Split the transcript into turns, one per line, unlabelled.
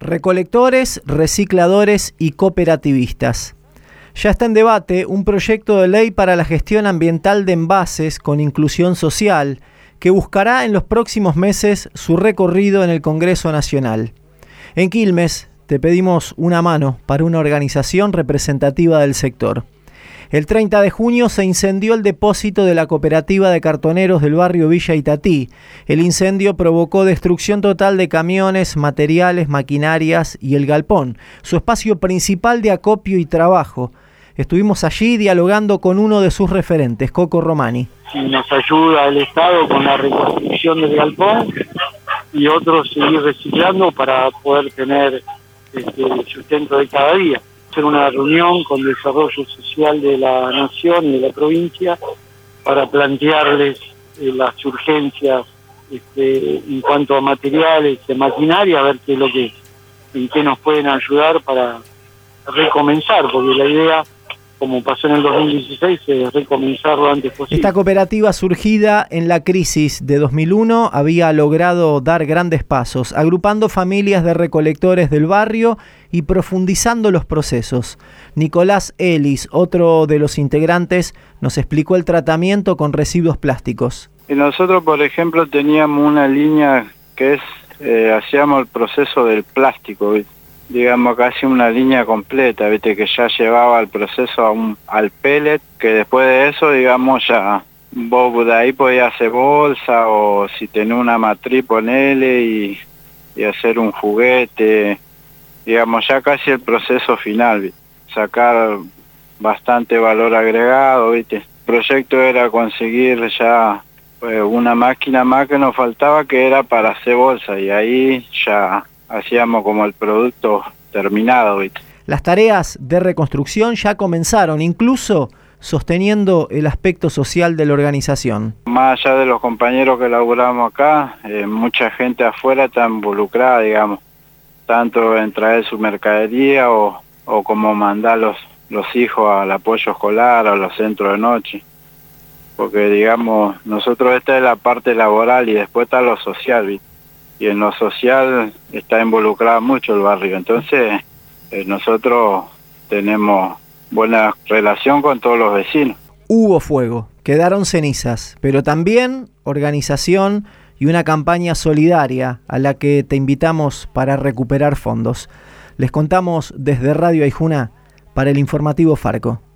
Recolectores, recicladores y cooperativistas. Ya está en debate un proyecto de ley para la gestión ambiental de envases con inclusión social que buscará en los próximos meses su recorrido en el Congreso Nacional. En Quilmes te pedimos una mano para una organización representativa del sector. El 30 de junio se incendió el depósito de la cooperativa de cartoneros del barrio Villa Itatí. El incendio provocó destrucción total de camiones, materiales, maquinarias y el galpón, su espacio principal de acopio y trabajo. Estuvimos allí dialogando con uno de sus referentes, Coco Romani.
Si nos ayuda el Estado con la reconstrucción del galpón y otros seguir reciclando para poder tener sustento de cada día. Hacer una reunión con desarrollo social de la nación y de la provincia para plantearles las urgencias en cuanto a materiales, de maquinaria, a ver qué es lo que, en qué nos pueden ayudar para recomenzar, porque la idea, como pasó en el 2016, es recomenzar lo antes posible.
Esta cooperativa, surgida en la crisis de 2001, había logrado dar grandes pasos, agrupando familias de recolectores del barrio y profundizando los procesos. Nicolás Ellis, otro de los integrantes, nos explicó el tratamiento con residuos plásticos.
Y nosotros, por ejemplo, teníamos una línea que hacíamos el proceso del plástico, ¿viste? Digamos casi una línea completa, viste, que ya llevaba el proceso al pellet, que después de eso, digamos, ya vos de ahí podías hacer bolsa, o si tenés una matriz, ponele y hacer un juguete, digamos, ya casi el proceso final, ¿viste? Sacar bastante valor agregado, viste. El proyecto era conseguir ya una máquina más que nos faltaba, que era para hacer bolsa, y ahí ya hacíamos como el producto terminado, ¿viste?
Las tareas de reconstrucción ya comenzaron, incluso sosteniendo el aspecto social de la organización.
Más allá de los compañeros que laburamos acá, mucha gente afuera está involucrada, digamos, tanto en traer su mercadería o como mandar los hijos al apoyo escolar o a los centros de noche. Porque, digamos, nosotros esta es la parte laboral y después está lo social, ¿viste? Y en lo social está involucrado mucho el barrio, entonces nosotros tenemos buena relación con todos los vecinos.
Hubo fuego, quedaron cenizas, pero también organización y una campaña solidaria a la que te invitamos para recuperar fondos. Les contamos desde Radio Aijuna para el informativo Farco.